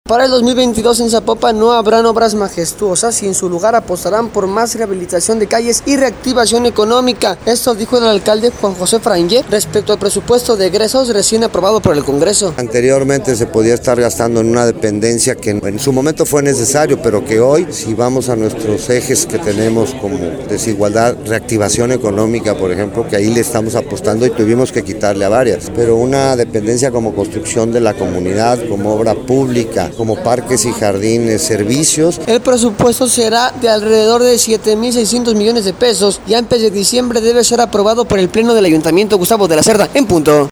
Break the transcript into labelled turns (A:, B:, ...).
A: Para el 2022 en Zapopan no habrán obras majestuosas y en su lugar apostarán por más rehabilitación de calles y reactivación económica. Esto dijo el alcalde Juan José Frangé respecto al presupuesto de egresos recién aprobado por el Congreso.
B: Anteriormente se podía estar gastando en una dependencia que en su momento fue necesario, pero que hoy, si vamos a nuestros ejes que tenemos como desigualdad, reactivación económica, por ejemplo, que ahí le estamos apostando y tuvimos que quitarle a varias, pero una dependencia como construcción de la comunidad, como obra pública, como parques y jardines, servicios.
A: El presupuesto será de alrededor de 7.600 millones de pesos y antes de diciembre debe ser aprobado por el Pleno del Ayuntamiento Gustavo de la Cerda, en punto.